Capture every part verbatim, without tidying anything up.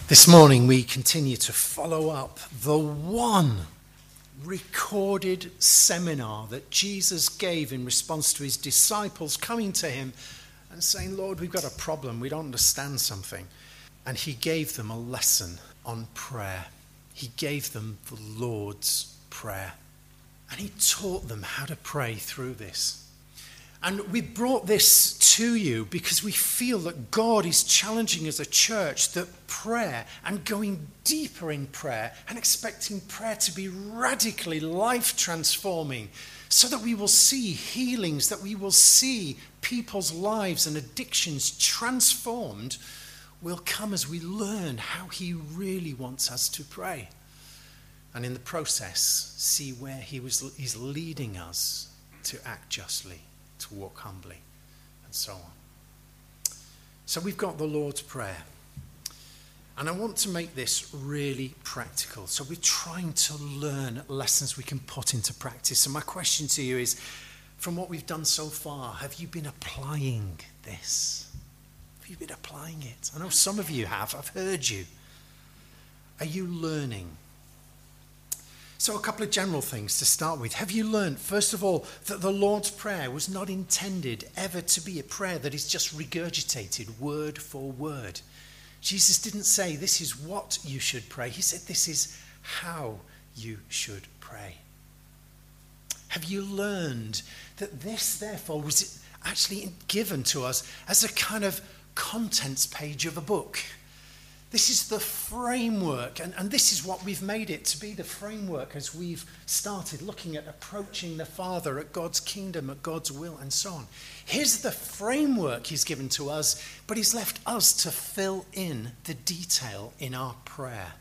This morning we continue to follow up the one recorded seminar that Jesus gave in response to his disciples coming to him and saying, Lord, we've got a problem, we don't understand something. And he gave them a lesson on prayer. He gave them the Lord's Prayer. And he taught them how to pray through this. And we brought this to you because we feel that God is challenging as a church that prayer and going deeper in prayer and expecting prayer to be radically life transforming so that we will see healings, that we will see people's lives and addictions transformed will come as we learn how he really wants us to pray. And in the process, see where he was, he's leading us to act justly, to walk humbly, and so on. So we've got the Lord's Prayer. And I want to make this really practical. So we're trying to learn lessons we can put into practice. So my question to you is, from what we've done so far, have you been applying this? Have you been applying it? I know some of you have. I've heard you. Are you learning? So a couple of general things to start with. Have you learned, first of all, that the Lord's Prayer was not intended ever to be a prayer that is just regurgitated word for word? Jesus didn't say this is what you should pray. He said this is how you should pray. Have you learned that this, therefore, was actually given to us as a kind of contents page of a book? This is the framework, and, and this is what we've made it to be, the framework as we've started looking at approaching the Father, at God's kingdom, at God's will, and so on. Here's the framework he's given to us, but he's left us to fill in the detail in our prayer.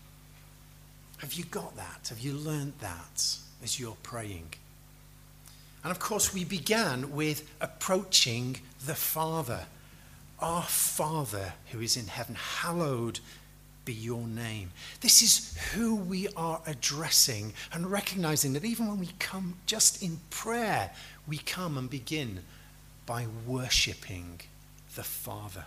Have you got that? Have you learned that as you're praying? And of course, we began with approaching the Father. Our Father who is in heaven, hallowed be your name. This is who we are addressing and recognizing that even when we come just in prayer, we come and begin by worshipping the Father.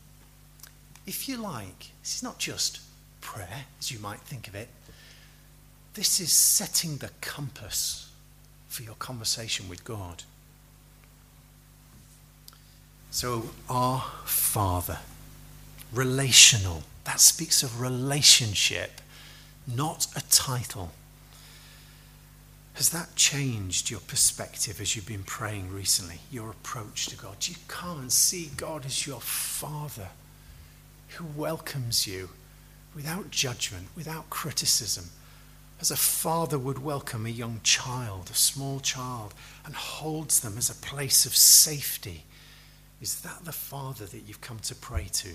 If you like, this is not just prayer, as you might think of it. This is setting the compass for your conversation with God. So, our Father, relational, that speaks of relationship, not a title. Has that changed your perspective as you've been praying recently, your approach to God? Do you come and see God as your Father who welcomes you without judgment, without criticism, as a father would welcome a young child, a small child, and holds them as a place of safety? Is that the Father that you've come to pray to?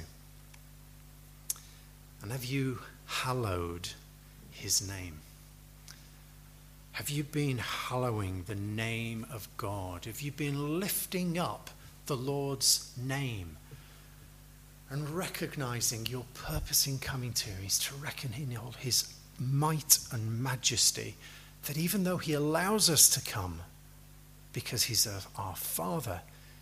And have you hallowed his name? Have you been hallowing the name of God? Have you been lifting up the Lord's name and recognizing your purpose in coming to him is to reckon in all his might and majesty, that even though he allows us to come because he's our Father,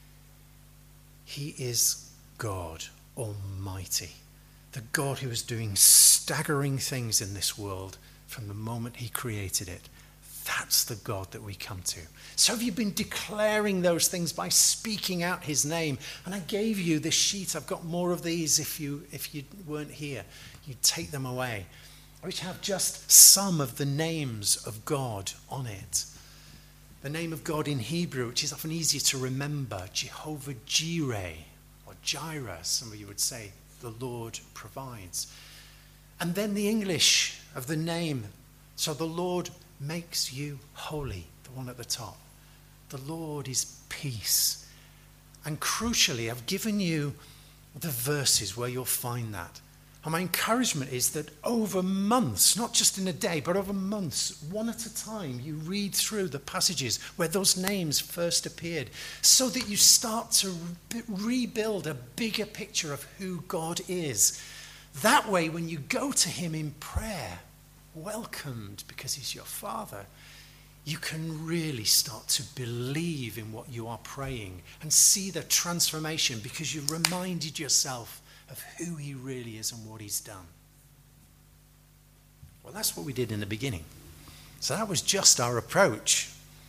he is God Almighty, the God who is doing staggering things in this world from the moment he created it. That's the God that we come to. So have you been declaring those things by speaking out his name? And I gave you this sheet. I've got more of these if you if you weren't here. You take them away, which have just some of the names of God on it. The name of God in Hebrew, which is often easier to remember, Jehovah Jireh, or Jireh, some of you would say, the Lord provides. And then the English of the name, so the Lord makes you holy, the one at the top. The Lord is peace. And crucially, I've given you the verses where you'll find that. And my encouragement is that over months, not just in a day, but over months, one at a time, you read through the passages where those names first appeared so that you start to re- rebuild a bigger picture of who God is. That way, when you go to him in prayer, welcomed because he's your Father, you can really start to believe in what you are praying and see the transformation because you've reminded yourself of who he really is and what he's done. Well, that's what we did in the beginning. So that was just our approach.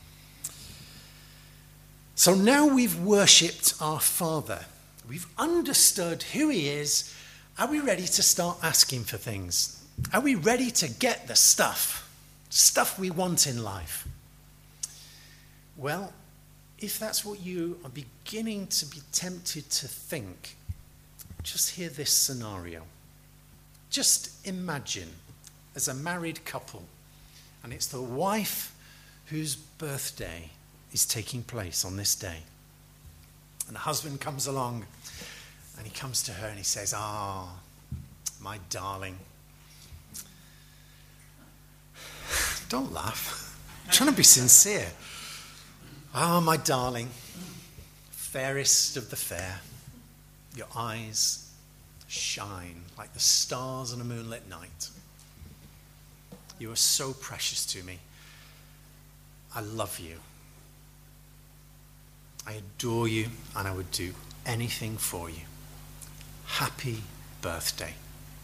So now we've worshipped our Father. We've understood who he is. Are we ready to start asking for things? Are we ready to get the stuff? Stuff we want in life? Well, if that's what you are beginning to be tempted to think, just hear this scenario. Just imagine as a married couple, and it's the wife whose birthday is taking place on this day. And the husband comes along and he comes to her and he says, "Ah, my darling." Don't laugh. I'm trying to be sincere. "Ah, my darling, fairest of the fair, your eyes shine like the stars on a moonlit night. You are so precious to me. I love you. I adore you, and I would do anything for you. Happy birthday."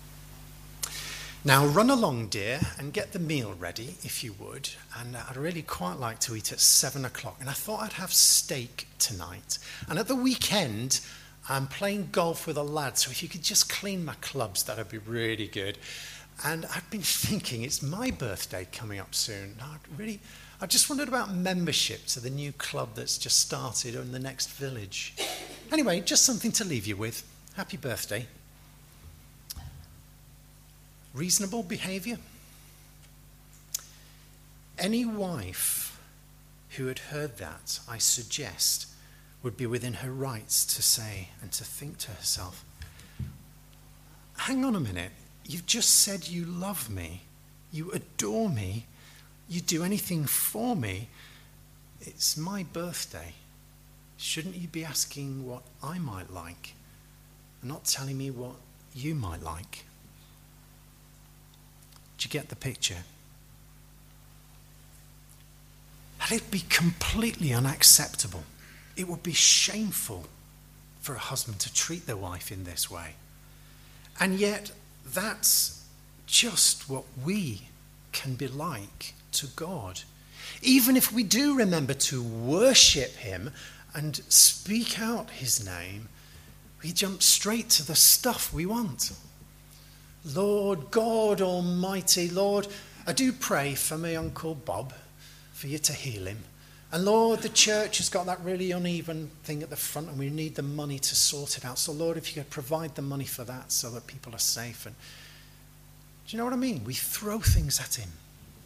Now run along, dear, and get the meal ready, if you would. And I'd really quite like to eat at seven o'clock. And I thought I'd have steak tonight. And at the weekend, I'm playing golf with a lad, so if you could just clean my clubs, that would be really good. And I've been thinking, it's my birthday coming up soon. I'd really, I just wondered about membership to the new club that's just started in the next village. Anyway, just something to leave you with. Happy birthday. Reasonable behaviour? Any wife who had heard that, I suggest, would be within her rights to say and to think to herself, hang on a minute, you've just said you love me, you adore me, you do anything for me. It's my birthday. Shouldn't you be asking what I might like and not telling me what you might like? Do you get the picture? That'd be completely unacceptable. It would be shameful for a husband to treat their wife in this way. And yet, that's just what we can be like to God. Even if we do remember to worship him and speak out his name, we jump straight to the stuff we want. Lord God Almighty, Lord, I do pray for my Uncle Bob, for you to heal him. And Lord, the church has got that really uneven thing at the front and we need the money to sort it out. So Lord, if you could provide the money for that so that people are safe. And do you know what I mean? We throw things at him.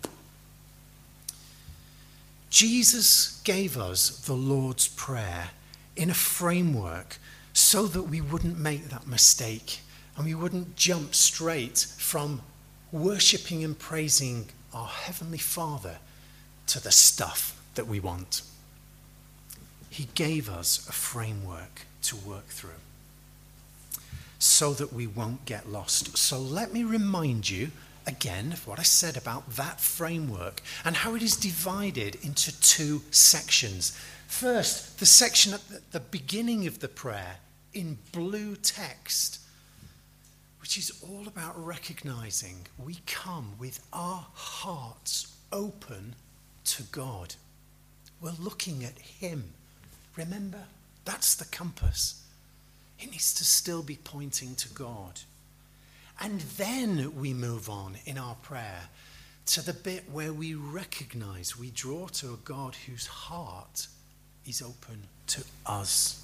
Jesus gave us the Lord's Prayer in a framework so that we wouldn't make that mistake and we wouldn't jump straight from worshipping and praising our Heavenly Father to the stuff that we want. He gave us a framework to work through so that we won't get lost. So let me remind you again of what I said about that framework and how it is divided into two sections. First, the section at the beginning of the prayer in blue text, which is all about recognizing we come with our hearts open to God. We're looking at him. Remember, that's the compass. It needs to still be pointing to God. And then we move on in our prayer to the bit where we recognize, we draw to a God whose heart is open to us.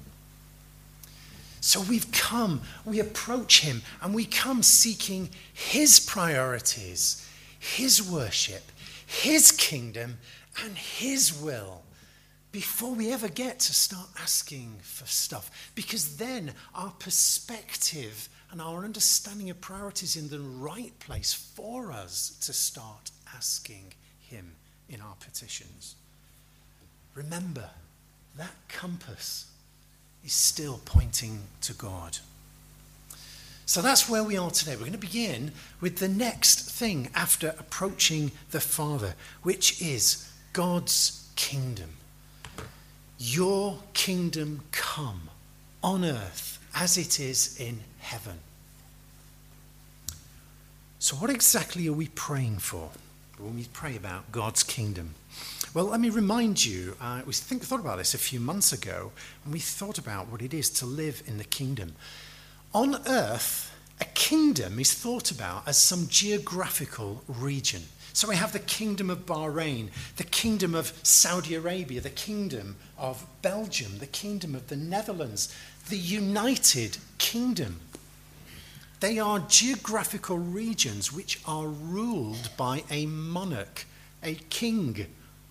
So we've come, we approach him, and we come seeking his priorities, his worship, his kingdom, and his will before we ever get to start asking for stuff. Because then our perspective and our understanding of priorities in the right place for us to start asking him in our petitions. Remember, that compass is still pointing to God. So that's where we are today. We're going to begin with the next thing after approaching the Father, which is God's kingdom. Your kingdom come on earth as it is in heaven. So what exactly are we praying for when we pray about God's kingdom? Well, let me remind you, uh, we think, thought about this a few months ago, and we thought about what it is to live in the kingdom. On earth, a kingdom is thought about as some geographical region. So we have the kingdom of Bahrain, the kingdom of Saudi Arabia, the kingdom of Belgium, the kingdom of the Netherlands, the United Kingdom. They are geographical regions which are ruled by a monarch, a kingdom.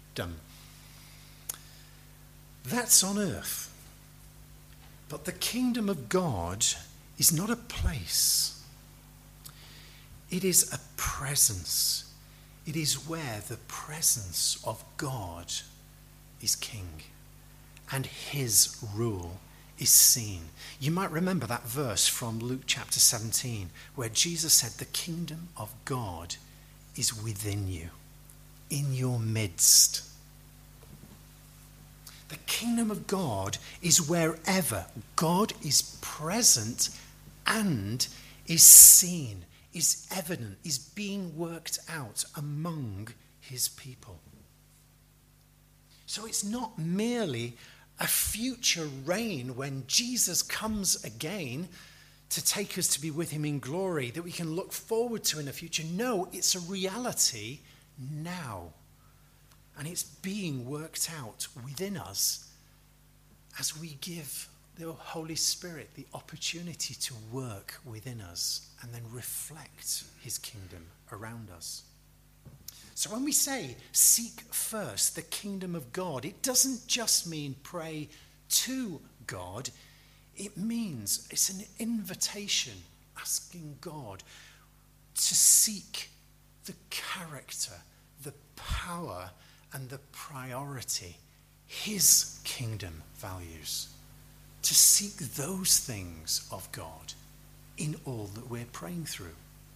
That's on earth. But the kingdom of God is not a place. It is a presence. It is where the presence of God is king and his rule is seen. You might remember that verse from Luke chapter seventeen where Jesus said, "The kingdom of God is within you, in your midst." The kingdom of God is wherever God is present and is seen, is evident, is being worked out among his people. So it's not merely a future reign when Jesus comes again to take us to be with him in glory that we can look forward to in the future. No, it's a reality now. And it's being worked out within us as we give the Holy Spirit the opportunity to work within us and then reflect his kingdom around us. So when we say seek first the kingdom of God, it doesn't just mean pray to God. It means it's an invitation asking God to seek the character, the power, and the priority, his kingdom values. To seek those things of God in all that we're praying through.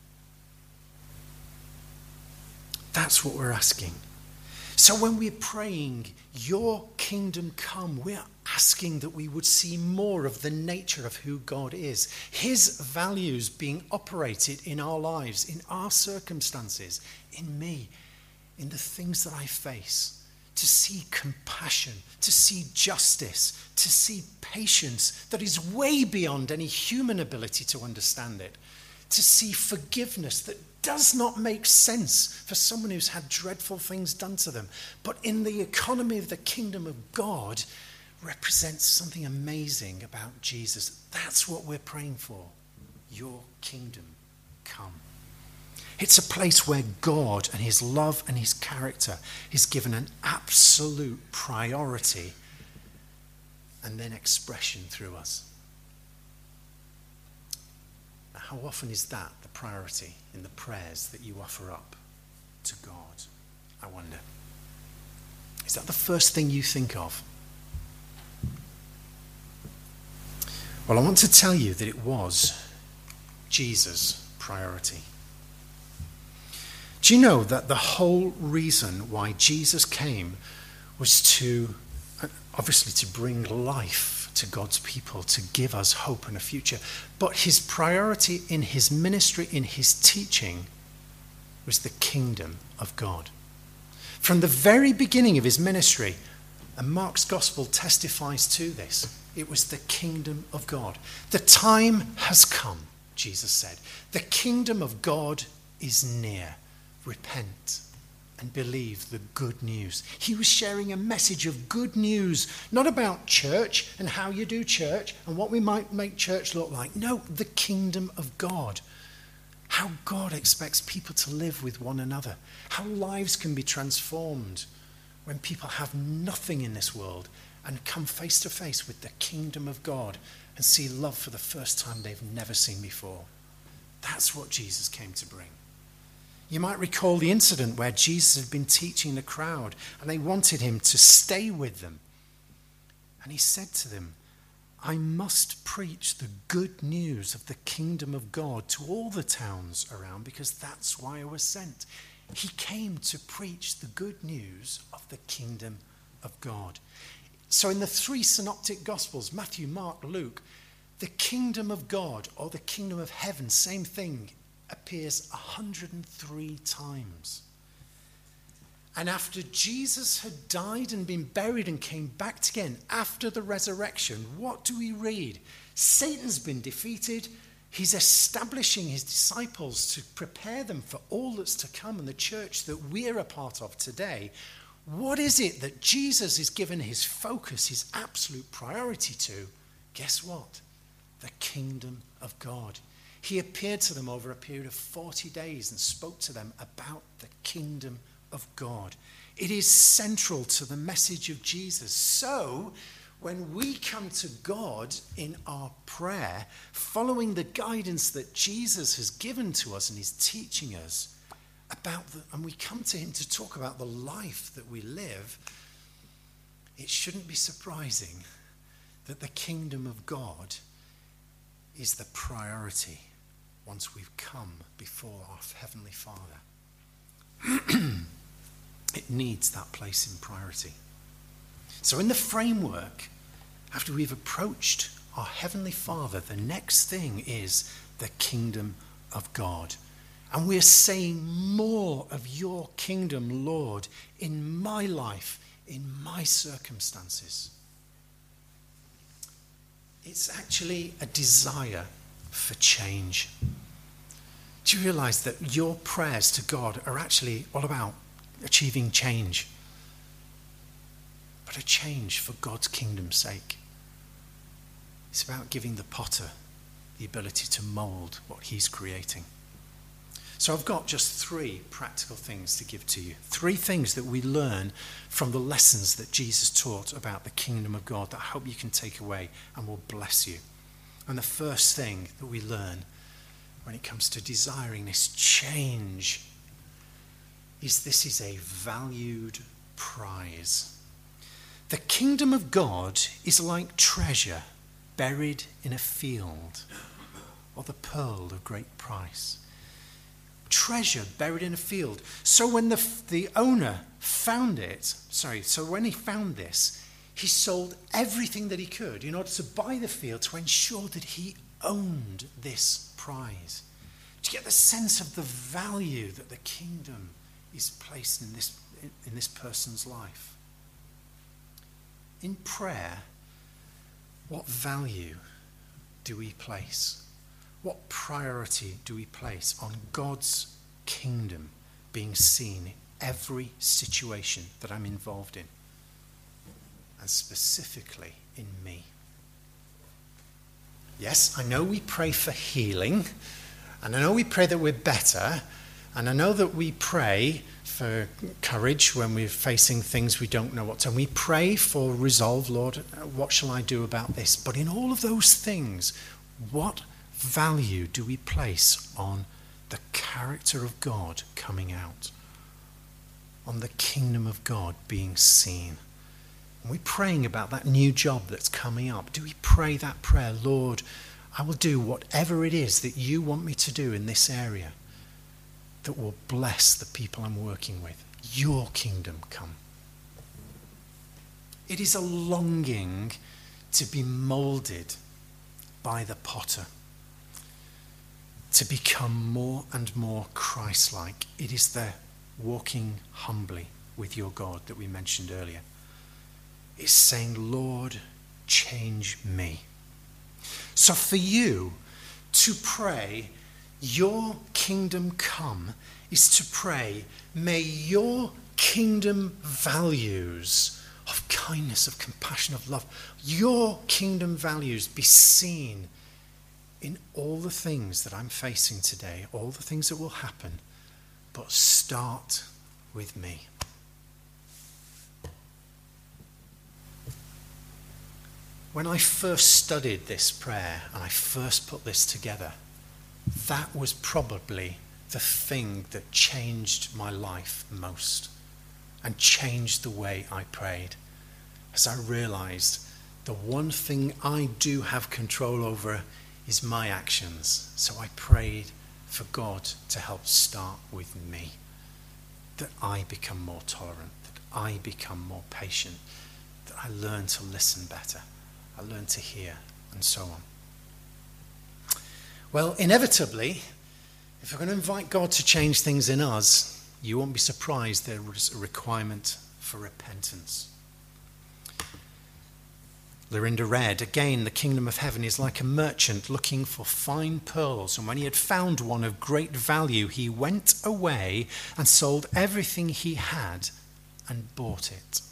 That's what we're asking. So when we're praying, your kingdom come, we're asking that we would see more of the nature of who God is. His values being operated in our lives, in our circumstances, in me, in the things that I face. To see compassion, to see justice, to see patience that is way beyond any human ability to understand it. To see forgiveness that does not make sense for someone who's had dreadful things done to them, but in the economy of the kingdom of God represents something amazing about Jesus. That's what we're praying for. Your kingdom come. It's a place where God and his love and his character is given an absolute priority and then expression through us. How often is that the priority in the prayers that you offer up to God? I wonder. Is that the first thing you think of? Well, I want to tell you that it was Jesus' priority. Do you know that the whole reason why Jesus came was to, obviously, to bring life to God's people, to give us hope and a future. But his priority in his ministry, in his teaching, was the kingdom of God. From the very beginning of his ministry, and Mark's gospel testifies to this, it was the kingdom of God. The time has come, Jesus said. The kingdom of God is near. Repent and believe the good news. He was sharing a message of good news, not about church and how you do church and what we might make church look like. No, the kingdom of God. How God expects people to live with one another. How lives can be transformed when people have nothing in this world and come face to face with the kingdom of God and see love for the first time they've never seen before. That's what Jesus came to bring. You might recall the incident where Jesus had been teaching the crowd and they wanted him to stay with them. And he said to them, I must preach the good news of the kingdom of God to all the towns around because that's why I was sent. He came to preach the good news of the kingdom of God. So in the three synoptic gospels, Matthew, Mark, Luke, the kingdom of God or the kingdom of heaven, same thing, appears one hundred three times. And after Jesus had died and been buried and came back again after the resurrection, what do we read? Satan's been defeated. He's establishing his disciples to prepare them for all that's to come in the church that we're a part of today. What is it that Jesus is given his focus, his absolute priority to? Guess what? The kingdom of God. He appeared to them over a period of forty days and spoke to them about the kingdom of God. It is central to the message of Jesus. So, when we come to God in our prayer, following the guidance that Jesus has given to us and is teaching us about, the, and we come to him to talk about the life that we live, it shouldn't be surprising that the kingdom of God is the priority once we've come before our Heavenly Father. It needs that place in priority. So in the framework, after we've approached our Heavenly Father, the next thing is the kingdom of God. And we're saying, more of your kingdom, Lord, in my life, in my circumstances. It's actually a desire for change. Do you realize that your prayers to God are actually all about achieving change? But a change for God's kingdom's sake. It's about giving the potter the ability to mold what he's creating. So I've got just three practical things to give to you. Three things that we learn from the lessons that Jesus taught about the kingdom of God that I hope you can take away and will bless you. And the first thing that we learn when it comes to desiring this change is this is a valued prize. The kingdom of God is like treasure buried in a field, or the pearl of great price. Treasure buried in a field. So when the, the owner found it, sorry, so when he found this, he sold everything that he could in order to buy the field to ensure that he owned this prize. To get the sense of the value that the kingdom is placed in this, in this person's life. In prayer, what value do we place? What priority do we place on God's kingdom being seen in every situation that I'm involved in? And specifically in me. Yes, I know we pray for healing, and I know we pray that we're better, and I know that we pray for courage when we're facing things we don't know what to. And we pray for resolve, Lord, what shall I do about this? But in all of those things, what value do we place on the character of God coming out? On the kingdom of God being seen? And we're praying about that new job that's coming up. Do we pray that prayer, Lord, I will do whatever it is that you want me to do in this area that will bless the people I'm working with. Your kingdom come. It is a longing to be molded by the potter, to become more and more Christ-like. It is the walking humbly with your God that we mentioned earlier. It's saying, Lord, change me. So for you to pray, your kingdom come, is to pray, may your kingdom values of kindness, of compassion, of love, your kingdom values be seen in all the things that I'm facing today, all the things that will happen, but start with me. When I first studied this prayer and I first put this together, that was probably the thing that changed my life most and changed the way I prayed. As I realized the one thing I do have control over is my actions. So I prayed for God to help start with me, that I become more tolerant, that I become more patient, that I learn to listen better, I learn to hear, and so on. Well, inevitably, If we're going to invite God to change things in us, you won't be surprised there is a requirement for repentance. Lorinda read, again, the kingdom of heaven is like a merchant looking for fine pearls. And when he had found one of great value, he went away and sold everything he had and bought it.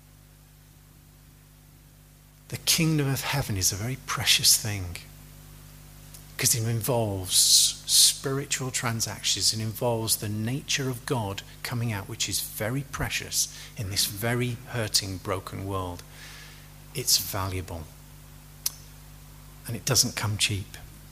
The kingdom of heaven is a very precious thing because it involves spiritual transactions. It involves the nature of God coming out, which is very precious in this very hurting, broken world. It's valuable. And it doesn't come cheap.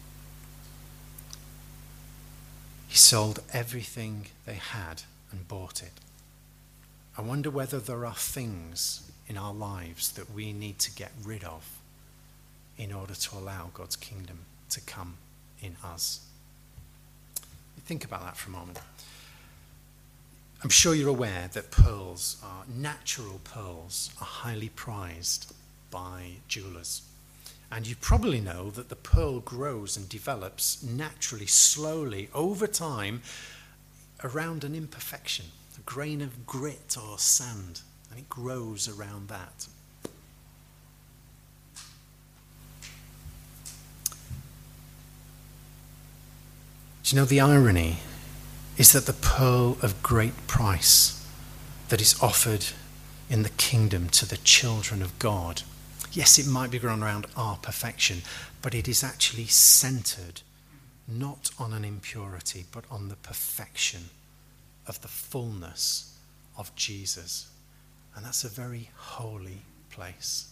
He sold everything they had and bought it. I wonder whether there are things in our lives that we need to get rid of in order to allow God's kingdom to come in us. Think about that for a moment. I'm sure you're aware that pearls, are natural pearls, are highly prized by jewelers. And you probably know that the pearl grows and develops naturally, slowly, over time, around an imperfection, a grain of grit or sand, and it grows around that. Do you know the irony is that the pearl of great price that is offered in the kingdom to the children of God, yes, it might be grown around our perfection, but it is actually centered not on an impurity, but on the perfection of the fullness of Jesus. And that's a very holy place.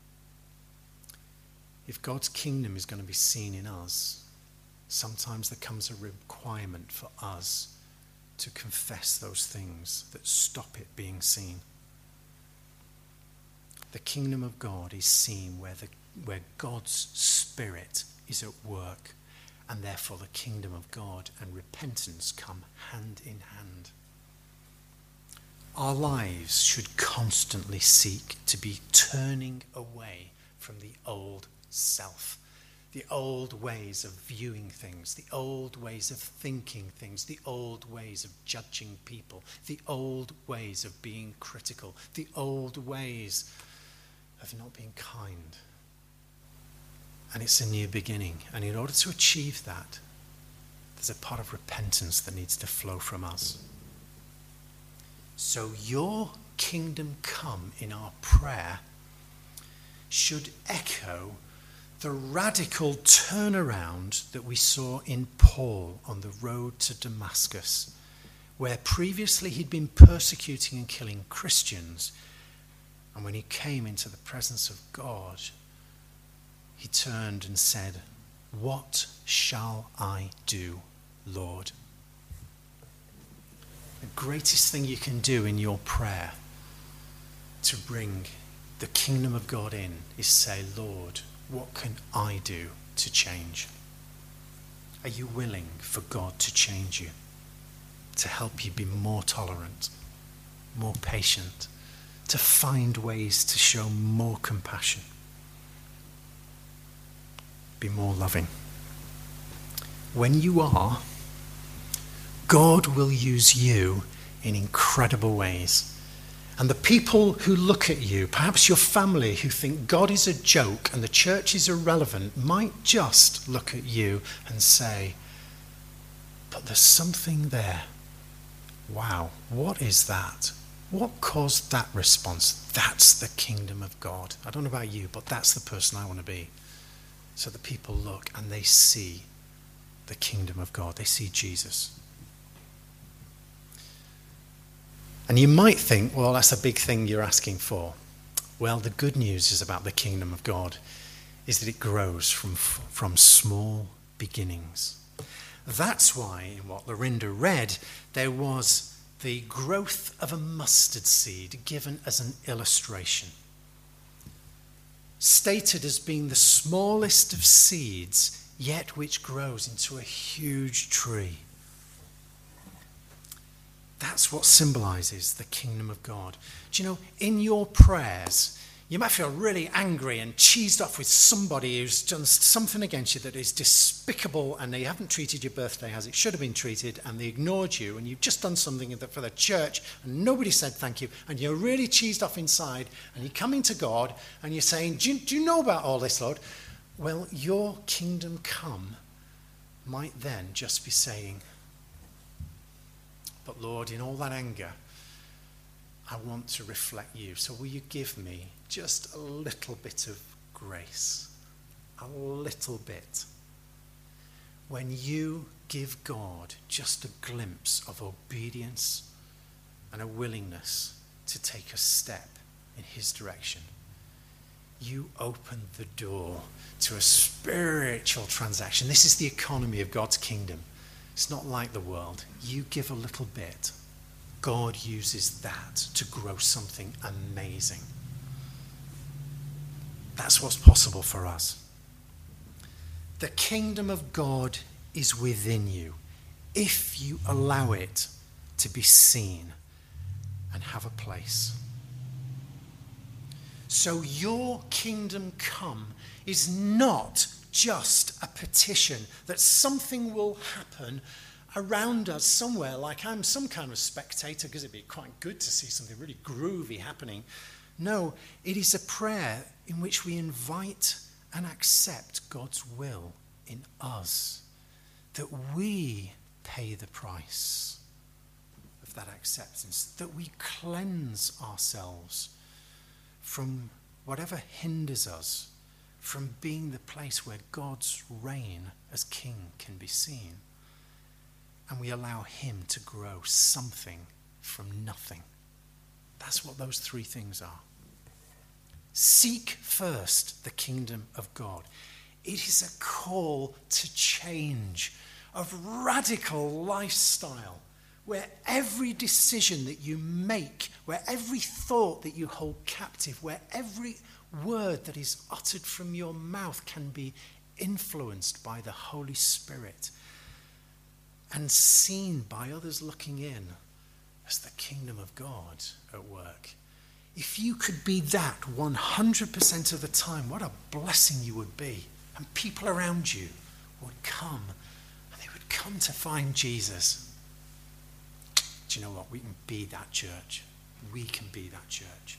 If God's kingdom is going to be seen in us, sometimes there comes a requirement for us to confess those things that stop it being seen. The kingdom of God is seen where, the, where God's Spirit is at work, and therefore the kingdom of God and repentance come hand in hand. Our lives should constantly seek to be turning away from the old self, the old ways of viewing things, the old ways of thinking things, the old ways of judging people, the old ways of being critical, the old ways of not being kind. And it's a new beginning. And in order to achieve that, there's a part of repentance that needs to flow from us. So your kingdom come in our prayer should echo the radical turnaround that we saw in Paul on the road to Damascus, where previously he'd been persecuting and killing Christians. And when he came into the presence of God, he turned and said, "What shall I do, Lord?" The greatest thing you can do in your prayer to bring the kingdom of God in is say, "Lord, what can I do to change?" Are you willing for God to change you, to help you be more tolerant, more patient, to find ways to show more compassion, be more loving? When you are, God will use you in incredible ways. And the people who look at you, perhaps your family who think God is a joke and the church is irrelevant, might just look at you and say, "But there's something there. Wow, what is that? What caused that response? That's the kingdom of God." I don't know about you, but that's the person I want to be. So the people look and they see the kingdom of God. They see Jesus. And you might think, well, that's a big thing you're asking for. Well, the good news is about the kingdom of God is that it grows from, from small beginnings. That's why in what Lorinda read, there was the growth of a mustard seed given as an illustration, stated as being the smallest of seeds, yet which grows into a huge tree. That's what symbolizes the kingdom of God. Do you know, in your prayers, You might feel really angry and cheesed off with somebody who's done something against you that is despicable, and they haven't treated your birthday as it should have been treated, and they ignored you, and you've just done something for the church and nobody said thank you, and you're really cheesed off inside, and you're coming to God and you're saying, do you, do you know about all this, Lord? Well, your kingdom come might then just be saying, but Lord, in all that anger, I want to reflect you. So will you give me just a little bit of grace? A little bit. When you give God just a glimpse of obedience and a willingness to take a step in his direction, you open the door to a spiritual transaction. This is the economy of God's kingdom. It's not like the world. You give a little bit. God uses that to grow something amazing. That's what's possible for us. The kingdom of God is within you if you allow it to be seen and have a place. So your kingdom come is not just a petition that something will happen around us somewhere, like I'm some kind of spectator because it'd be quite good to see something really groovy happening. No, it is a prayer in which we invite and accept God's will in us, that we pay the price of that acceptance, that we cleanse ourselves from whatever hinders us from being the place where God's reign as King can be seen. And we allow him to grow something from nothing. That's what those three things are. Seek first the kingdom of God. It is a call to change, of radical lifestyle, where every decision that you make, where every thought that you hold captive, where every word that is uttered from your mouth can be influenced by the Holy Spirit and seen by others looking in as the kingdom of God at work. If you could be that one hundred percent of the time, what a blessing you would be. And people around you would come, and they would come to find Jesus. Do you know what? We can be that church. We can be that church.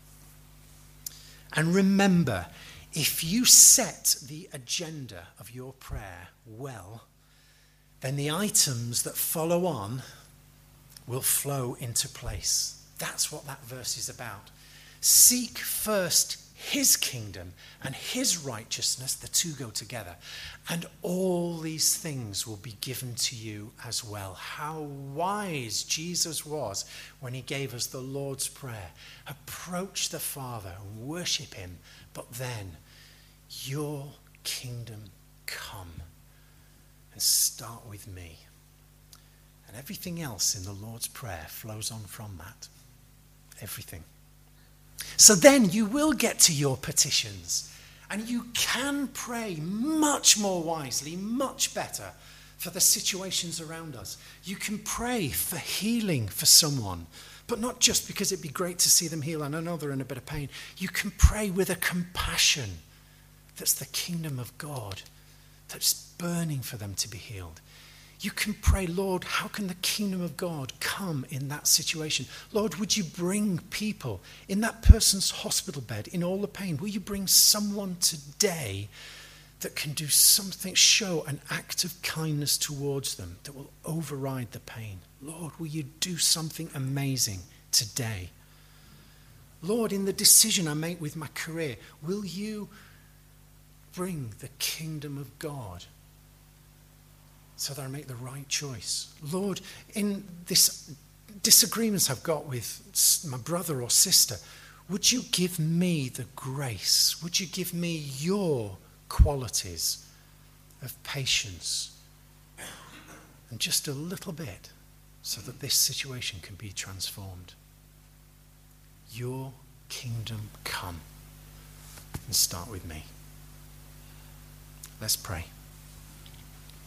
And remember, if you set the agenda of your prayer well, then the items that follow on will flow into place. That's what that verse is about. Seek first his kingdom and his righteousness, the two go together, and all these things will be given to you as well. How wise Jesus was when he gave us the Lord's Prayer. Approach the Father and worship him, but then your kingdom come. And start with me. And everything else in the Lord's Prayer flows on from that. Everything. So then you will get to your petitions. And you can pray much more wisely, much better for the situations around us. You can pray for healing for someone. But not just because it'd be great to see them heal. And I know they're in a bit of pain. You can pray with a compassion that's the kingdom of God, that's burning for them to be healed. You can pray, Lord, how can the kingdom of God come in that situation? Lord, would you bring people in that person's hospital bed in all the pain? Will you bring someone today that can do something, show an act of kindness towards them that will override the pain? Lord, will you do something amazing today? Lord, in the decision I make with my career, will you bring the kingdom of God so that I make the right choice? Lord, in this disagreements I've got with my brother or sister, would you give me the grace? Would you give me your qualities of patience and just a little bit so that this situation can be transformed? Your kingdom come, and start with me. Let's pray.